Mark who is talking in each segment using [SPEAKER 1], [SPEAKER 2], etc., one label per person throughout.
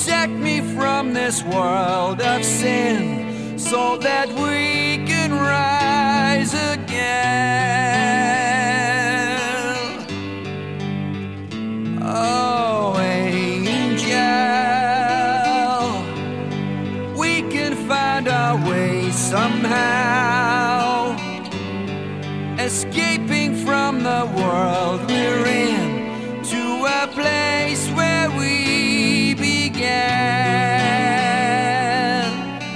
[SPEAKER 1] protect me from this world of sin, so that we can rise again. Oh, angel, we can find our way somehow, escaping from the world we're in, to a place where we began.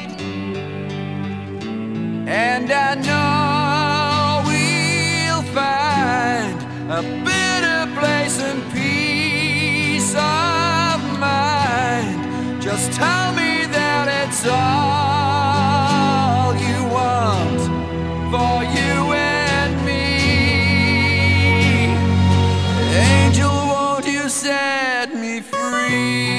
[SPEAKER 1] And I know we'll find a better place and peace of mind. Just tell me that it's all you want for you and me. Angel, won't you set me free?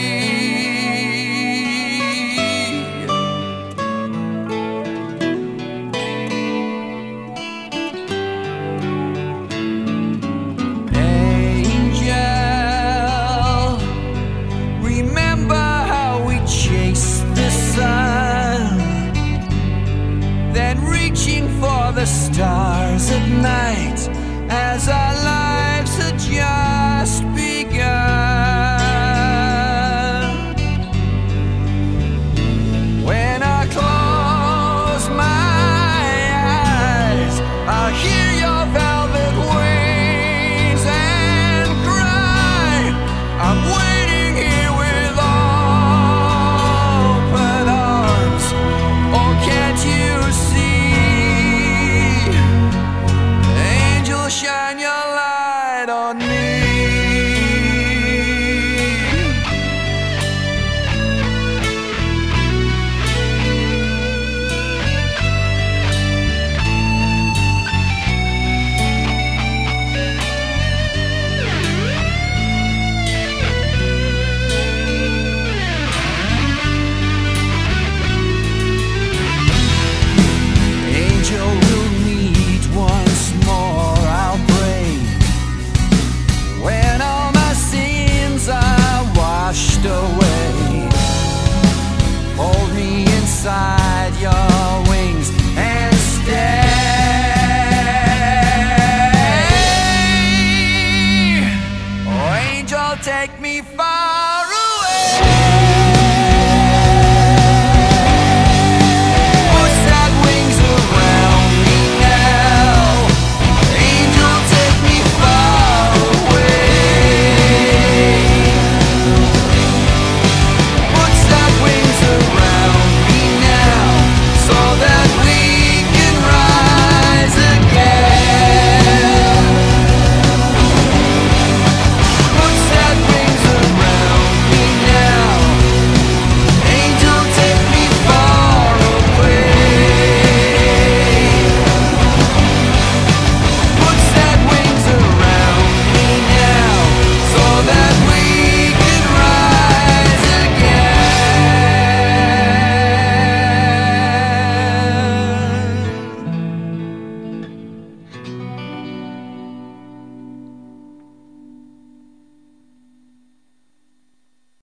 [SPEAKER 1] The stars